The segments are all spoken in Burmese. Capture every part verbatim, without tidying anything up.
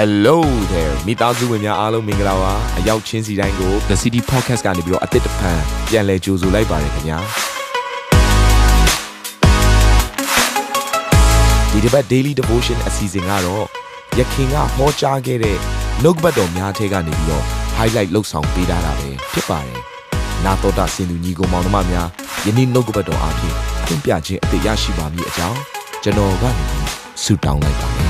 Hello there မိသားစုဝင်များအားလုံးမင်္ဂလာပါအရောက်ချင်းစီတိုင်းကို The City Podcast ကနေပြီးတော့အသစ်တစ်ဖန်ပြန်လည်ကြိုဆိုလိုက်ပါတယ်ခင်ဗျာဒီတစ်ပတ် Daily Devotion အစီအစဉ်ကတော့ယခင်ကဟောကြားခဲ့တဲ့နှုတ်ကပတ်တော်များထဲကနေပြီးတော့ highlight လုပ်ဆောင်ပေးထားတာပဲဖြစ်ပါတယ်နာတော်တာစင်သူညီကောင်မောင်နှမများယနေ့နှုတ်ကပတ်တော်အားဖြင့်သင်ပြခြင်းအသေးရရှိပါမည်အကြောင်းကျွန်တော်ကနေဆုတောင်းလိုက်ပါတယ်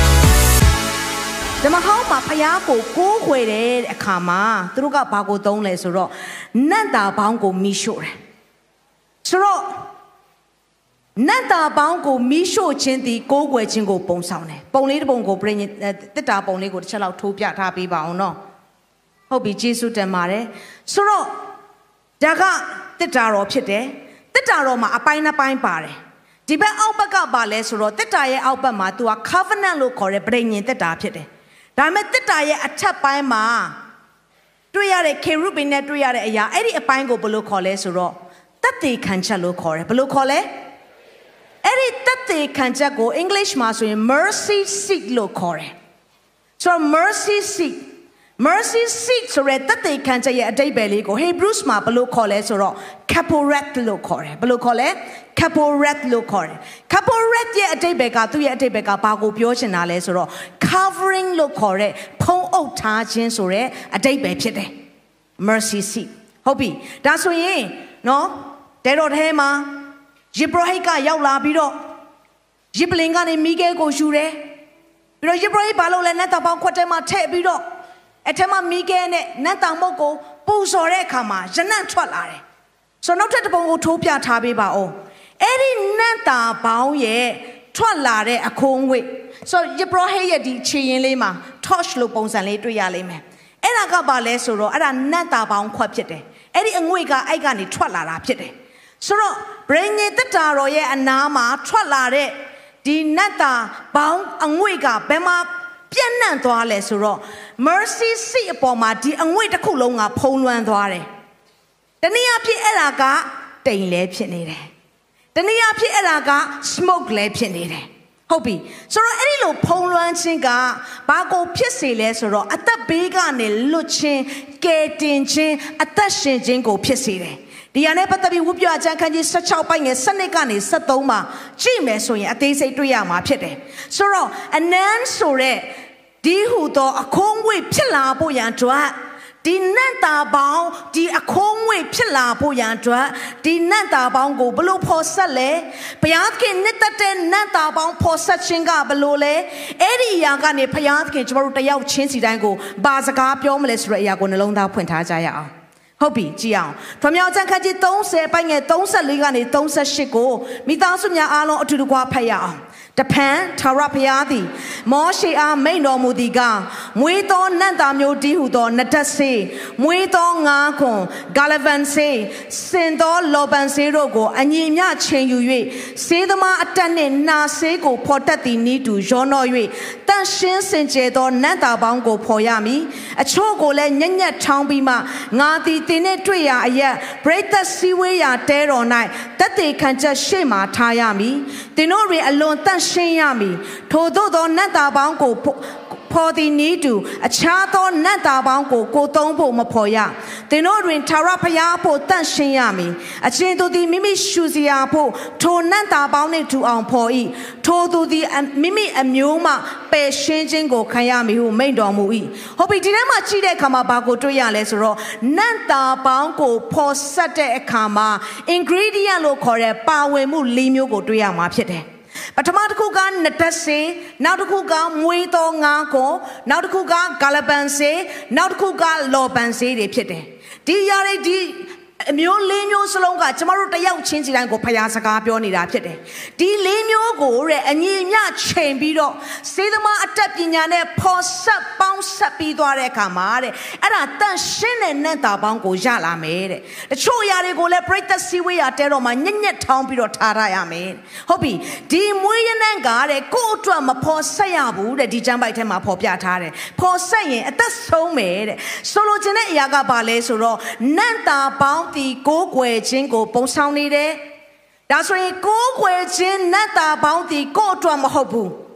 ဓမ္မဟောင်းမှာဖျားကိုကိုးခွေတဲ့အခါမှာသူတို့ကဘာကိုသုံးလဲဆိုတော့နတ်တာပေါင်းကိုမီးရှို့တယ်ဆိုတော့နတ်တာပေါင်းကိုမီးရှို့ခြင်းဒီကိုးခွေခြင်းကိုပုံဆောင်တယ်ပုံလေးတစ်ပုံကိုပြင်တစ်တာပုံလေးကိုတစ်ချက်လောက်ထိုးပြထားပေးပါအောင်နော်ဟုတ်ပြီယေရှုတင်ပါတယ်ဆိုတော့ဒါကတစ်တာတော်ဖြစ်တယ်တစ်တာတော်မှာအပိုင်းနှစ်ပိုင်းပါတယ်ဒီဘက်အောက်ဘက်ကပါလဲဆိုတော့တစ်တာရဲ့အောက်ဘက်မှာ तू က covenant လို့ခေါ်တဲ့ပြည်ညင်တစ်တာဖြစ်တယ်ဒါပေမဲ့တစ်တာရဲ့အထက်ပိုင်းမှာတွေ့ရတဲ့ cherubim နဲ့တွေ့ရတဲ့အရာအဲ့ဒီအပိုင်းကိုဘယ်လိုခေါ်လဲဆိုတော့သက်သေခံချက်လို့ခေါ်တယ်ဘယ်လိုခေါ်လဲအဲ့ဒီသက်သေခံချက်ကို English မှာဆိုရင် mercy seat လို့ခေါ်တယ်ဆိုတော့ mercy seat mercy seat ဆိုတဲ့သက်သေခံချက်ရဲ့အဓိပ္ပာယ်လေးကို Hebrews မှာဘယ်လိုခေါ်လဲဆိုတော့ kaporet လို့ခေါ်တယ်ဘယ်လိုခေါ်လဲ kaporet လို့ခေါ်တယ် kaporet ရဲ့အဓိပ္ပာယ်ကသူ့ရဲ့အဓိပ္ပာယ်ကဘာကိုပြောချင်တာလဲဆိုတော့ covering လို့ခေါ်တဲ့ဖုံးအုပ်ထားခြင်းဆိုတဲ့အဓိပ္ပာယ်ဖြစ်တယ် mercy seat ဟုတ်ပြီဒါဆိုရင်နော်တဲတော်ထဲမှာယေဘရဟိတ်ကရောက်လာပြီးတော့ယေဘလင်ကနေမိခဲကိုယူတယ်ပြီးတော့ယေဘရဟိတ်ဘာလို့လဲနတ်တော်ပေါင်းခွက်ထဲမှာထည့်ပြီးတော့အထက်မှာမိခဲနဲ့နတ်တောင်မုတ်ကိုပူဇော်တဲ့အခါမှာရနံ့ထွက်လာတယ်ဆိုတော့နောက်ထပ်တစ်ပုံကိုထိုးပြထားပေးပါဦးအဲ့ဒီနတ်တာပေါင်းရဲ့ထွက်လာတဲ့အခိုးငွေ့ဆိုတော့ယေဘရဟိတ်ရဲ့ဒီခြေရင်းလေးမှာ torch လို့ပုံစံလေးတွေ့ရလိမ့်မယ်အဲ့ဒါကဘာလဲဆိုတော့အဲ့ဒါနတ်တာပေါင်းခွက်ဖြစ်တယ်အဲ့ဒီအငွေ့ကအဲ့ကနေထွက်လာတာဖြစ်တယ်ဆိုတော့ဗြိဉ္ဉ်တတာတော်ရဲ့အနားမှာထွက်လာတဲ့ဒီနတ်တာပေါင်းအငွေ့ကဘယ်မှာပြန့်နှံ့သွားလဲဆိုတော့ mercy seat အပေါ်မှာဒီအငွေ့တစ်ခုလုံးကဖုံးလွှမ်းသွားတယ်တနည်းအားဖြင့်အဲ့ဒါကတိမ်လဲဖြစ်နေတယ်တနည်းအားဖြင့်အဲ့ဒါက smoke လဲဖြစ်နေတယ်ဟုတ်ပြီဆိုတော့အဲ့ဒီလိုဖုံးလွှမ်းခြင်းကဘာကိုဖြစ်စေလဲဆိုတော့အသက်ဘေးကနေလွတ်ခြင်းကယ်တင်ခြင်းအသက်ရှင်ခြင်းကိုဖြစ်စေတယ်ဒီရနဲ့ပတ်သက်ပြီးဝုပြအကျမ်းခန်းကြီး十၆ပိုင်းငယ်၁၂ကနေ၁၃မှာကြည့်မယ်ဆိုရင်အသေးစိတ်တွေ့ရမှာဖြစ်တယ်ဆိုတော့အနန်းဆိုတဲ့ဒီဟူသောအခိုးငွေ့ဖြစ်လာဖို့ရန်အတွက်ဒီနတ်တာပေါင်းဒီအခိုးငွေ့ဖြစ်လာဖို့ရန်အတွက်ဒီနတ်တာပေါင်းကိုဘလို့ဖော်ဆက်လဲဘုရားသခင်နှစ်သက်တဲ့နတ်တာပေါင်းဖော်ဆက်ခြင်းကဘလို့လဲအဲ့ဒီအရာကနေဘုရားသခင်ကျွန်တော်တို့တယောက်ချင်းစီတိုင်းကိုဘာစကားပြောမလဲဆိုတဲ့အရာကိုနှလုံးသားဖွင့်ထားကြရအောင်ဟုတ်ပြီကြည့်အောင်ထွန်မြောက်ကျမ်းခန်းကြီး၃၀ပိုင်းငယ်၃၄ကနေ၃၈ကိုမိသားစုများအားလုံးအတူတကွဖတ်ရအောင်တဖန်ထာဝရဘုရားသည်မောရှေအားမိန့်တော်မူသည်ကမွေးသောနတ်သားမျိုးတည်းဟုသောနဒတ်စေမွေးသောငါးခွန်ဂါလဗန်စေစင်သောလောဘန်စေတို့ကိုအညီမျှချိန်ယူ၍စေသမားအတက်နှင့်နှာစေးကိုဖော်တတ်သည်နည်းတူရောနှော၍တန့်ရှင်းစင်ကြယ်သောနတ်သားပေါင်းကိုဖော်ရမည်အချို့ကိုလည်းညက်ညက်ထောင်းပြီးမှငါသည်တင်နှင့်တွေ့ရာအရက်ပရိသတ်စည်းဝေးရာတဲတော်၌တတ်သေးခံချက်ရှေ့မှထားရမည်တင်တို့တွင်အလွန်တန့်ရှင်းရမည်ထို့သောသောနတ်သားပေါင်းကိုဖော်သည်နည်းတူအခြားသောနတ်သားပေါင်းကိုကိုသုံးဖို့မဖော်ရသင်တို့တွင်ထာဝရဘုရားဖို့တန့်ရှင်းရမည်အချင်းတို့သည်မိမိရှုစရာဖို့ထိုနတ်သားပေါင်းနှင့်ထူအောင်ဖော်၏ထိုသူသည်မိမိအမျိုးမှပယ်ရှင်းခြင်းကိုခံရမည်ဟုမိန့်တော်မူ၏ဟုတ်ပြီဒီထဲမှာကြည့်တဲ့အခါမှာဘာကိုတွေ့ရလဲဆိုတော့နတ်သားပေါင်းကိုဖော်ဆက်တဲ့အခါမှာ ingredient လို့ခေါ်တဲ့ပါဝင်မှုလေးမျိုးကိုတွေ့ရမှာဖြစ်တယ်ပထမတစ်ခုကနဒတ်စေနောက်တစ်ခုကမွေးသောငါးကိုနောက်တစ်ခုကဂါလပန်စေနောက်တစ်ခုကလောပန်စေတွေဖြစ်တယ်ဒီຢာတွေဒီအမျိုးလေးမျိုးစလုံးကကျမတို့တယောက်ချင်းစီတိုင်းကိုဖျားစကားပြောနေတာဖြစ်တယ်ဒီလေးမျိုးကိုတဲ့အညီမျှချိန်ပြီးတော့စေသမားအတတ်ပညာနဲ့ဖော်ဆက်ပေါင်းဆက်ပြီးသွားတဲ့အခါမှာတဲ့အဲ့ဒါတန်ရှင်းတဲ့နတ်သားပေါင်းကိုရလာမယ်တဲ့တချို့ຢာတွေကိုလည်းပရိသတ်စည်းဝေးရာတဲတော်မှာညက်ညက်ထောင်းပြီးတော့ထားရရမယ်ဟုတ်ပြီဒီမွေးရနံ့ကတဲ့ကိုယ့်အတွက်မဖော်ဆက်ရဘူးတဲ့ဒီကျမ်းပိုက်ထဲမှာဖော်ပြထားတယ်ဖော်ဆက်ရင်အသက်ဆုံးမယ်တဲ့ဆိုလိုချင်တဲ့အရာကဘာလဲဆိုတော့နတ်သားပေါင်းဒီကိုးကွယ်ခြင်းကိုပုံဆောင်နေတယ်ဒါဆိုရင်ကိုးကွယ်ခြင်းနတ်သားပေါင်းဒီကိုယ့်အတွက်မဟုတ်ဘူး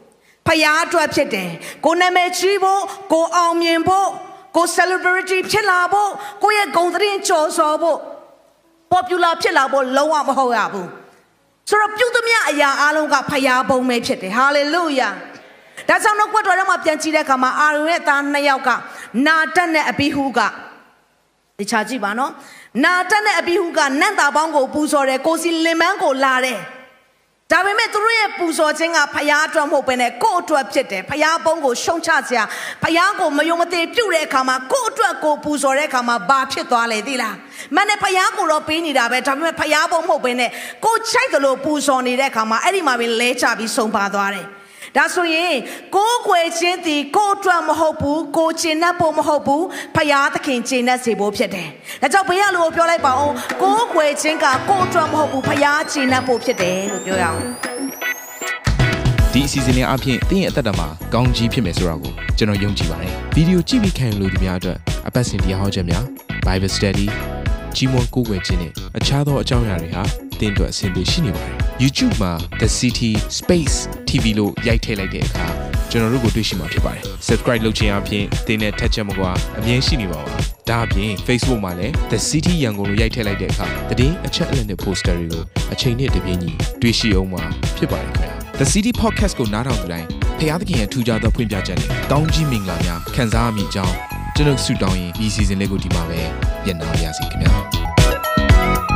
ဖယားအတွက်ဖြစ်တယ်ကိုနာမည်ကြီးဖို့ကိုအောင်မြင်ဖို့ကို celebrity ဖြစ်လာဖို့ကိုရဲ့ဂုဏ်သတင်းကျော်စော်ဖို့ popular ဖြစ်လာဖို့လုံးဝမဟုတ်ရဘူးဆိုတော့ပြုသမျှအရာအလုံးကဖယားဘုံပဲဖြစ်တယ် hallelujah ဒါကြောင့်တော့ကွတ်တော်ထဲမှာပြန်ကြည့်တဲ့အခါမှာအာရုံရဲ့သားနှစ်ယောက်ကနာတက်နဲ့အဘိဟုကဒီချာကြည့်ပါနော်နာတက်နဲ့အဘိဟုကနတ်သားပေါင်းကိုပူဇော်တယ်ကိုစီလင်မန်းကိုလာတယ်ဒါပေမဲ့သူတို့ရဲ့ပူဇော်ခြင်းကဖယားအတွက်မဟုတ်ဘဲနဲ့ကိုယ့်အတွက်ဖြစ်တယ်ဖယားဘုံကိုရှုံချစရာဖယားကိုမယုံမသိပြုတ်တဲ့အခါမှာကိုယ့်အတွက်ကိုပူဇော်တဲ့အခါမှာဘာဖြစ်သွားလဲသိလားမနဲ့ဖယားကိုတော့ပေးနေတာပဲဒါပေမဲ့ဖယားဘုံမဟုတ်ဘဲနဲ့ကိုချိုက်တယ်လို့ပူဇော်နေတဲ့အခါမှာအဲ့ဒီမှာပဲလဲချပြီးဆုံးပါသွားတယ်ဒါဆိုရင်ကိုယ်ွယ်ချင်းတီကိုအတွက်မဟုတ်ဘူးကိုကျင်납ဖို့မဟုတ်ဘူးဖယားသခင်ကျင်납စေဖို့ဖြစ်တယ်ဒါကြောင့်ဘုရားလိုပြောလိုက်ပါအောင်ကိုယ်ွယ်ချင်းကကိုအတွက်မဟုတ်ဘူးဖယားကျင်납ဖို့ဖြစ်တယ်လို့ပြောရအောင်ဒီအစီအစဉ်လေးအပြင်တင်းရဲ့အသက်တာမှာကောင်းကြီးဖြစ်မယ်ဆိုတာကိုကျွန်တော်ယုံကြည်ပါတယ်ဗီဒီယိုကြည့်ပြီးခံယူလို့ဒီများအတွက်အပတ်စဉ်တရားဟောချက်များ Bible Study ကြီးမွန်ကိုယ်ွယ်ခြင်းနဲ့အခြားသောအကြောင်းအရာတွေဟာတင်းအတွက်အဆင်ပြေရှိနေပါတယ် YouTube မှာ The City Space တီ ဗီ လို့ရိုက်ထည့်လိုက်တဲ့အခါကျွန်တော်တို့ကိုတွေ့ရှိမှာဖြစ်ပါတယ် Subscribe လုပ်ခြင်းအပြင်တင်းနဲ့ထက်ချက်မကွာအမြင်ရှိနေပါပါဒါအပြင် Facebook မှာလည်း The City ရန်ကုန်လို့ရိုက်ထည့်လိုက်တဲ့အခါသတင်းအချက်အလက်နဲ့ poster တွေကိုအချိန်နဲ့တပြေးညီတွေ့ရှိအောင်မှာဖြစ်ပါတယ်ခင်ဗျာ The City Podcast ကိုနားထောင်ကြတိုင်းဖခင်သခင်ရဲ့ထူးခြားသောဖွင့်ပြချက်နဲ့ကောင်းကြီးမင်္ဂလာများခံစားရမိကြောင်းကျွန်တော်ဆုတောင်းရင်ဒီ season လေးကိုဒီမှာပဲညှိနှိုင်းပါရစေခင်ဗျာ